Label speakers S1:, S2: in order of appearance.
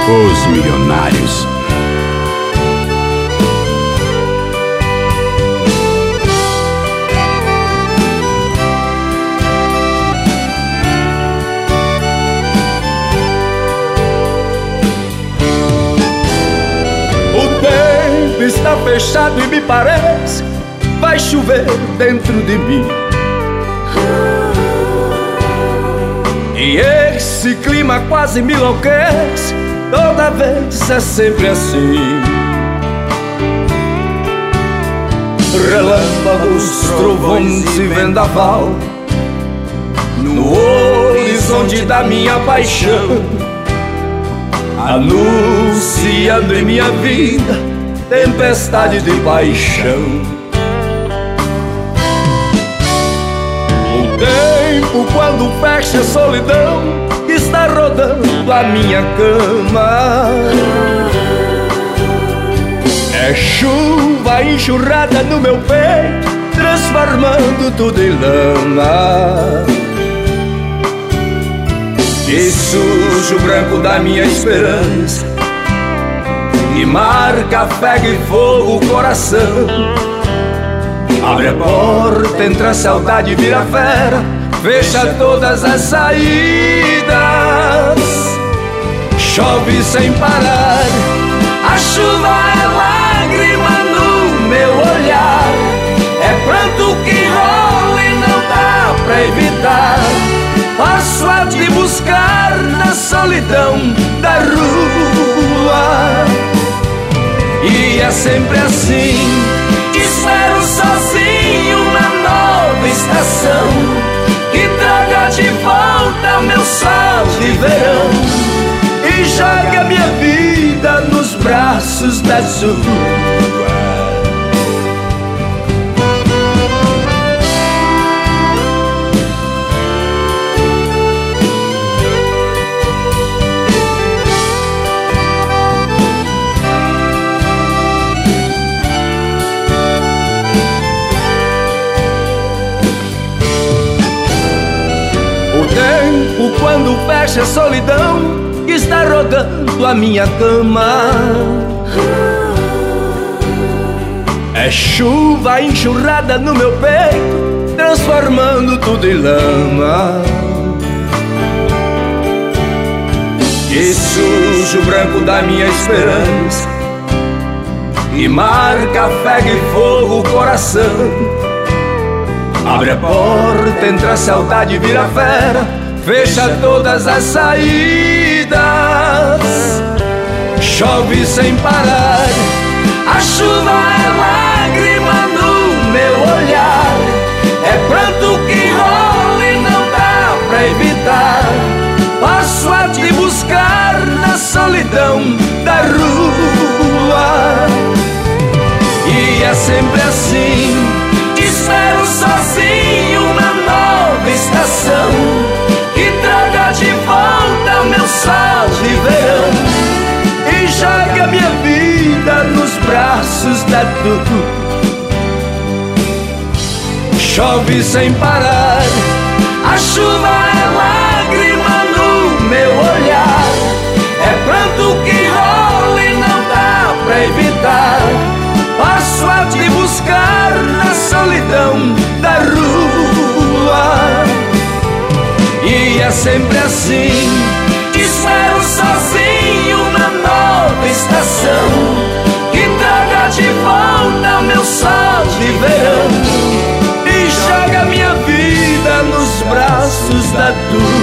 S1: Os Milionários.
S2: O tempo está fechado e me parece vai chover dentro de mim. E esse clima quase me enlouquece, toda vez é sempre assim. Relâmpagos, trovões e vendaval no horizonte da minha paixão, anunciando em minha vida tempestade de paixão. O tempo, quando fecha a solidão, está rodando a minha cama. É chuva enxurrada no meu peito, transformando tudo em lama. E suja o branco da minha esperança e marca ferro e fogo o coração. Abre a porta, entra a saudade e vira fera, fecha todas as saídas. Chove sem parar, a chuva é lágrima no meu olhar. É pranto que rola e não dá pra evitar. Passo a te buscar na solidão da rua. E é sempre assim, te espero sozinho na nova estação, que traga de volta meu sol de verão e joga minha vida nos braços da chuva. O tempo, quando fecha a solidão, está rodando a minha cama. É chuva enxurrada no meu peito, transformando tudo em lama. E suja o branco da minha esperança e marca ferro e fogo o coração. Abre a porta, entra a saudade e vira fera, fecha todas as saídas. Chove sem parar, a chuva é lágrima no meu olhar. É pranto que rola e não dá pra evitar. Passo a te buscar na solidão da rua. E é sempre assim, te espero sozinho na nova estação, que traga de volta meu sol de verão e joga minha vida nos braços da tua. Chove sem parar, a chuva é lágrima no meu olhar. É pranto que rola e não dá pra evitar. Passo a te buscar na solidão da rua. E é sempre assim, te espero sozinho na nova estação, que traga de volta meu sol de verão e joga minha vida nos braços da tua.